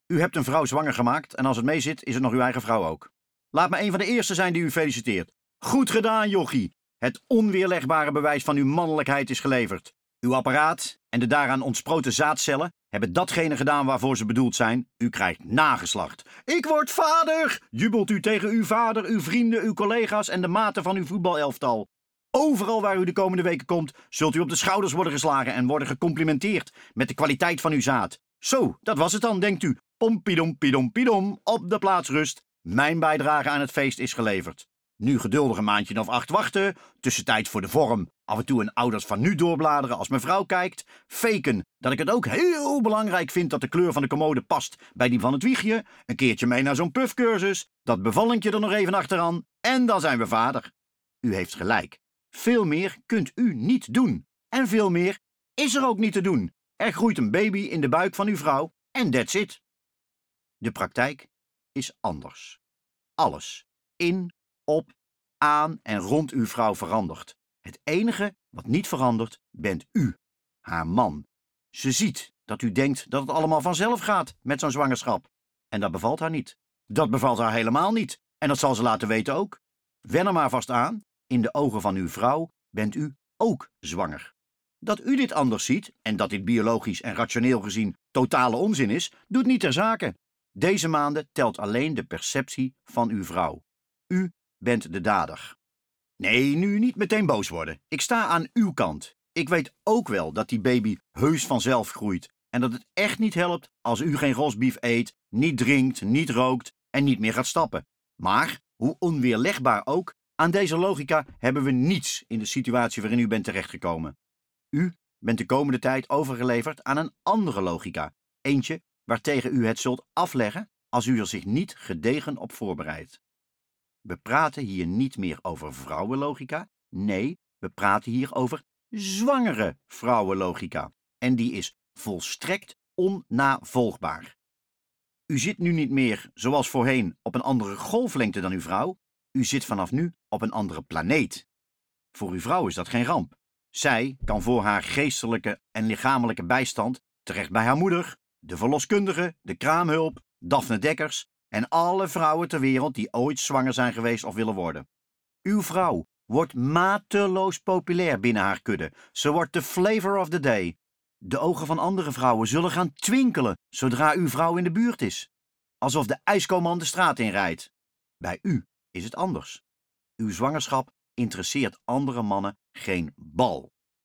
U hebt een vrouw zwanger gemaakt en als het mee zit, is het nog uw eigen vrouw ook. Laat me een van de eerste zijn die u feliciteert. Goed gedaan, jochie. Het onweerlegbare bewijs van uw mannelijkheid is geleverd. Uw apparaat en de daaraan ontsproten zaadcellen hebben datgene gedaan waarvoor ze bedoeld zijn. U krijgt nageslacht. Ik word vader! Jubelt u tegen uw vader, uw vrienden, uw collega's en de maten van uw voetbalelftal. Overal waar u de komende weken komt, zult u op de schouders worden geslagen en worden gecomplimenteerd met de kwaliteit van uw zaad. Zo, dat was het dan, denkt u. Pompidompidompidom, op de plaats rust. Mijn bijdrage aan het feest is geleverd. Nu geduldig een maandje of 8 wachten, tussentijd voor de vorm. Af en toe een Ouders van Nu doorbladeren als mijn vrouw kijkt. Faken dat ik het ook heel belangrijk vind dat de kleur van de commode past bij die van het wiegje. Een keertje mee naar zo'n puffcursus. Dat bevallingje er nog even achteraan. En dan zijn we vader. U heeft gelijk. Veel meer kunt u niet doen. En veel meer is er ook niet te doen. Er groeit een baby in de buik van uw vrouw en that's it. De praktijk is anders. Alles in, op, aan en rond uw vrouw verandert. Het enige wat niet verandert, bent u, haar man. Ze ziet dat u denkt dat het allemaal vanzelf gaat met zo'n zwangerschap. En dat bevalt haar niet. Dat bevalt haar helemaal niet. En dat zal ze laten weten ook. Wen er maar vast aan. In de ogen van uw vrouw bent u ook zwanger. Dat u dit anders ziet en dat dit biologisch en rationeel gezien totale onzin is, doet niet ter zake. Deze maanden telt alleen de perceptie van uw vrouw. U bent de dader. Nee, nu niet meteen boos worden. Ik sta aan uw kant. Ik weet ook wel dat die baby heus vanzelf groeit en dat het echt niet helpt als u geen rosbief eet, niet drinkt, niet rookt en niet meer gaat stappen. Maar, hoe onweerlegbaar ook, aan deze logica hebben we niets in de situatie waarin u bent terechtgekomen. U bent de komende tijd overgeleverd aan een andere logica. Eentje waartegen u het zult afleggen als u er zich niet gedegen op voorbereidt. We praten hier niet meer over vrouwenlogica. Nee, we praten hier over zwangere vrouwenlogica. En die is volstrekt onnavolgbaar. U zit nu niet meer, zoals voorheen, op een andere golflengte dan uw vrouw. U zit vanaf nu op een andere planeet. Voor uw vrouw is dat geen ramp. Zij kan voor haar geestelijke en lichamelijke bijstand terecht bij haar moeder, de verloskundige, de kraamhulp, Daphne Dekkers en alle vrouwen ter wereld die ooit zwanger zijn geweest of willen worden. Uw vrouw wordt mateloos populair binnen haar kudde. Ze wordt de flavor of the day. De ogen van andere vrouwen zullen gaan twinkelen zodra uw vrouw in de buurt is. Alsof de ijskoman de straat inrijdt. Bij u is het anders. Uw zwangerschap interesseert andere mannen geen bal.